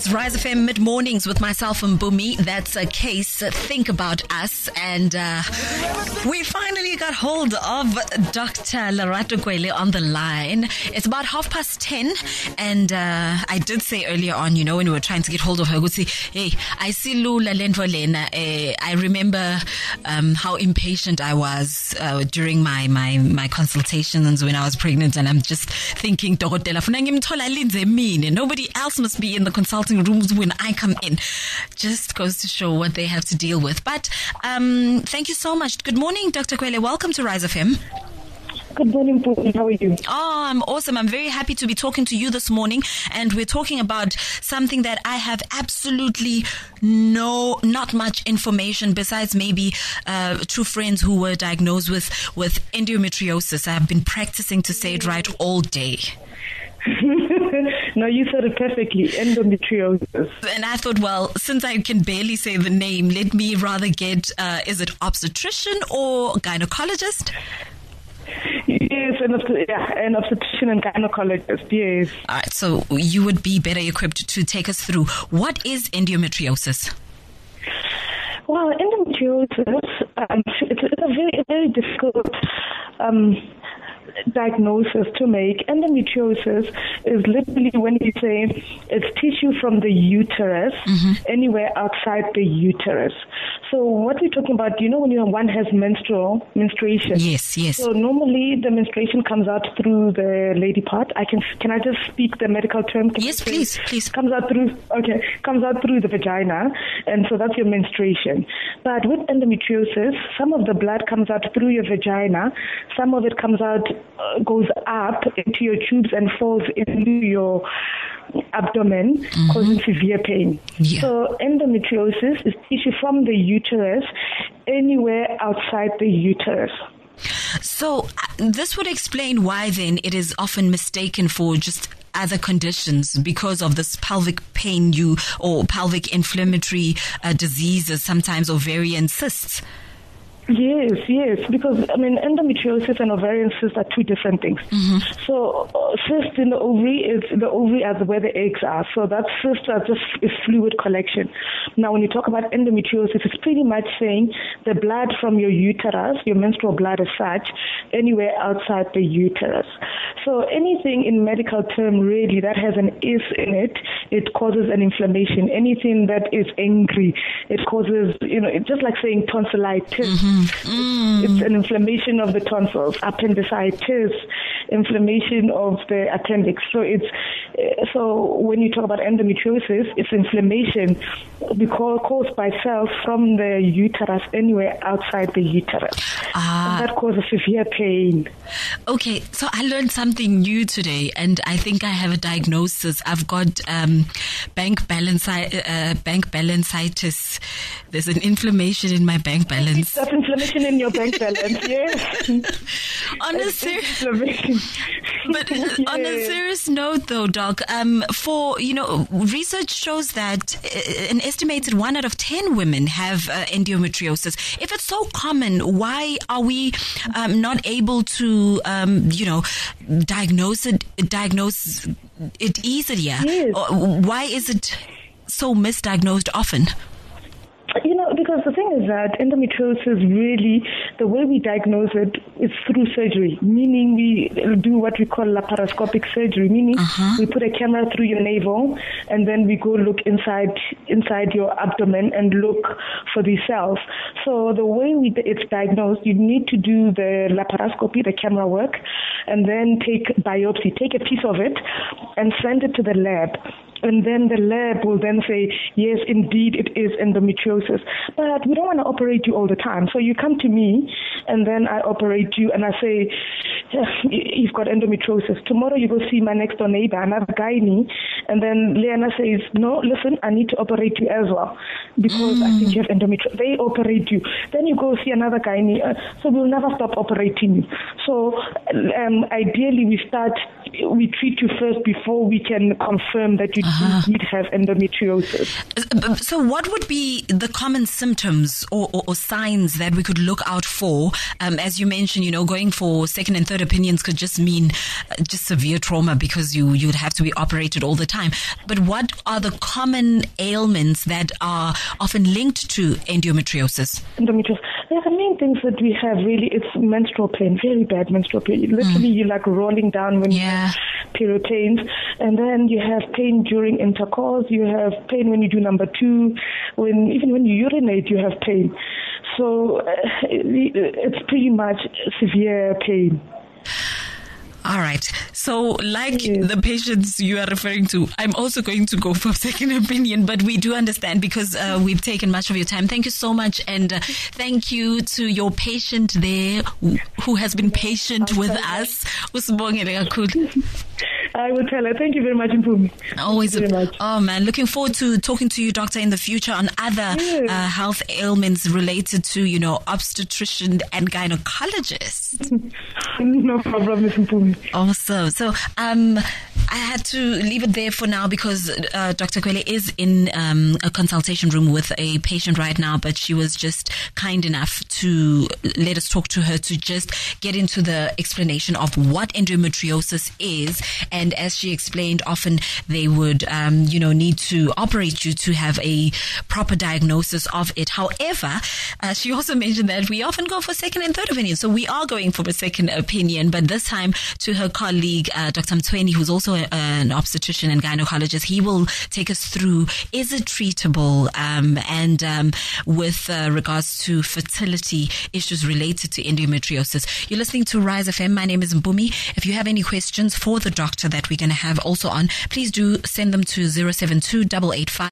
It's Rise FM Mid-Mornings with myself and Bumi. That's a case. Think about us. And we finally got hold of Dr. Lerato Kwele on the line. It's about 10:30. And I did say earlier on, when we were trying to get hold of her, we'd say, hey, I see Lula Lenvolena. I remember how impatient I was during my consultations when I was pregnant. And I'm just thinking, nobody else must be in the consulting rooms when I come in. Just goes to show what they have to deal with. But thank you so much. Good morning, Dr. Kwele. Welcome to Rise FM. Good morning, Pooh. How are you? Oh, I'm awesome. I'm very happy to be talking to you this morning. And we're talking about something that I have absolutely not much information besides maybe two friends who were diagnosed with endometriosis. I've been practicing to say it right all day. No, you said it perfectly. Endometriosis. And I thought, well, since I can barely say the name, let me rather get, is it obstetrician or gynecologist? Yes, an obstetrician and gynecologist, yes. All right, so you would be better equipped to take us through. What is endometriosis? Well, endometriosis, it's a very, very difficult diagnosis to make. Endometriosis is literally when we say it's tissue from the uterus anywhere outside the uterus. So what we're talking about, when one has menstruation. Yes. So normally the menstruation comes out through the lady part. Can I just speak the medical term? Yes, please. Comes out through the vagina, and so that's your menstruation. But with endometriosis, some of the blood comes out through your vagina, some of it goes up into your tubes and falls into your abdomen, causing severe pain. Yeah. So endometriosis is tissue from the uterus anywhere outside the uterus. So this would explain why then it is often mistaken for just other conditions because of this pelvic pain or pelvic inflammatory diseases, sometimes ovarian cysts. Yes, because endometriosis and ovarian cysts are two different things. So cyst in the ovary is where the eggs are. So that cysts are just a fluid collection. Now, when you talk about endometriosis, it's pretty much saying the blood from your uterus, your menstrual blood as such, anywhere outside the uterus. So anything in medical term really that has an is in it, it causes an inflammation. Anything that is angry, it causes, it's just like saying tonsillitis. It's an inflammation of the tonsils, appendicitis, inflammation of the appendix. So when you talk about endometriosis, it's inflammation caused by cells from the uterus anywhere outside the uterus. And that causes severe pain. Okay, so I learned something new today, and I think I have a diagnosis. I've got bank balansitis. There's an inflammation in my bank balance. That's inflammation in your bank balance, yes. On a serious note, though, Doc, research shows that an estimated 1 out of 10 women have endometriosis. If it's so common, why are we not able to, diagnose it easier? Yes. Why is it so misdiagnosed often? Because the thing is that endometriosis really, the way we diagnose it is through surgery, meaning we do what we call laparoscopic surgery, meaning we put a camera through your navel and then we go look inside your abdomen and look for these cells. So the way it's diagnosed, you need to do the laparoscopy, the camera work, and then take biopsy, take a piece of it and send it to the lab. And then the lab will then say, yes, indeed, it is endometriosis. But we don't want to operate you all the time. So you come to me, and then I operate you, and I say, you've got endometriosis. Tomorrow you go see my next door neighbor, another gynae, and then Leanna says, no, listen, I need to operate you as well because I think you have endometriosis. They operate you. Then you go see another gynae. So we'll never stop operating you. So ideally we treat you first before we can confirm that you indeed have endometriosis. So what would be the common symptoms or signs that we could look out for? As you mentioned, going for second and third opinions could just mean just severe trauma because you'd have to be operated all the time. But what are the common ailments that are often linked to endometriosis? Yeah, the main things that we have really, it's menstrual pain, very bad menstrual pain. Literally, you're like rolling down when you have period pains. And then you have pain during intercourse. You have pain when you do number 2. Even when you urinate, you have pain. So it's pretty much severe pain. All right. So like the patients you are referring to, I'm also going to go for second opinion, but we do understand because we've taken much of your time. Thank you so much. And thank you to your patient there who has been patient with us. I will tell her. Thank you very much, Mpumi. Always. Oh, man. Looking forward to talking to you, doctor, in the future on other health ailments related to, obstetrician and gynecologist. No problem, Ms. Mpumi. Awesome. So, I had to leave it there for now because Dr. Kwele is in a consultation room with a patient right now, but she was just kind enough to let us talk to her to just get into the explanation of what endometriosis is. And as she explained, often they would, need to operate you to have a proper diagnosis of it. However, she also mentioned that we often go for second and third opinion. So we are going for a second opinion, but this time to her colleague, Dr. Mtweni, who's also an obstetrician and gynecologist. He will take us through, is it treatable, and with regards to fertility issues related to endometriosis. You're listening to Rise FM. My name is Mpumi. If you have any questions for the doctor that we're going to have also on, please do send them to 072 885